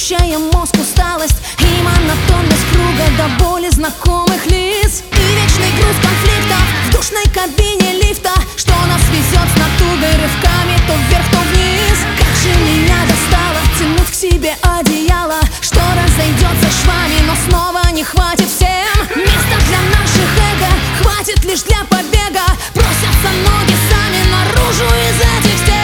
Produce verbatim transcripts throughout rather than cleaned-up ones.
Смущая мозг усталость и монотонность круга до боли знакомых лиц. И вечный груз конфликтов в душной кабине лифта, что нас везет с натугой рывками то вверх, то вниз. Как же меня достало тянуть к себе одеяло, что разойдется швами, но снова не хватит всем. Места для наших эго хватит лишь для побега. Просятся ноги сами наружу из этих стен.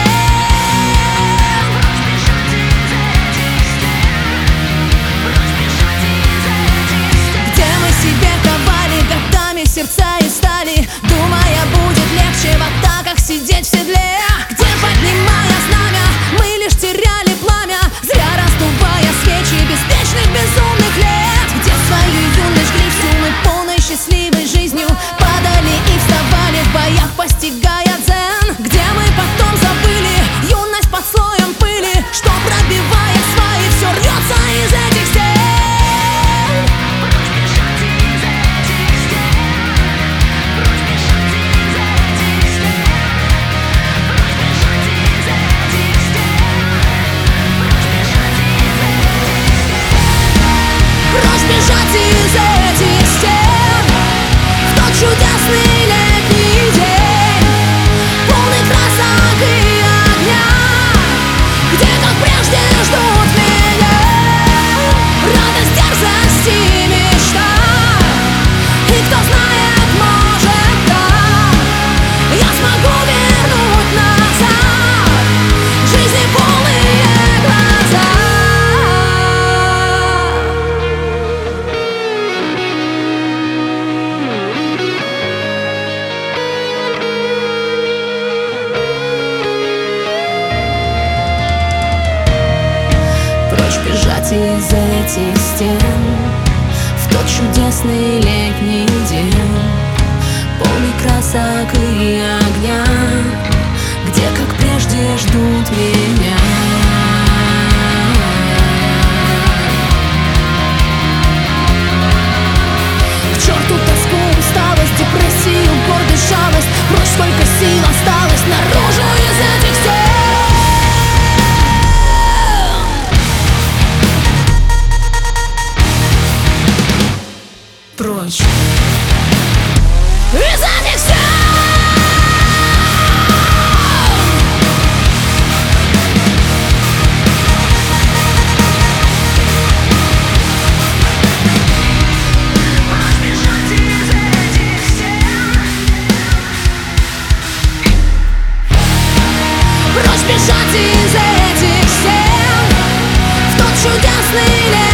Сердца и стали, думая, будет легче в атаках сидеть в седле. Где, поднимая знамя, мы лишь теряли пламя, зря раздувая свечи беспечных безумных лет. Где свою юность жгли всю мы полной счастливой жизнью, падали и вставали в боях, постигая дзен. Где мы потом забыли юность под слоем пыли, что, пробивая свои, все рвется из этих стен. Бежать из этих стен в тот чудесный летний день, полный красок и огня, где, как прежде, ждут меня радость, дерзость и мечта. И кто знает, может так я смогу вернуть назад жизни полные глаза. Бежать из этих стен в тот чудесный летний день, полный красок и огня, где, как прежде, ждут меня. К черту тоску, усталость, депрессию, гордость, жалость. Прочь, сколько сил осталось наружу из этих стен. Прочь из этих стен. Прочь бежать из этих стен в тот чудесный лет.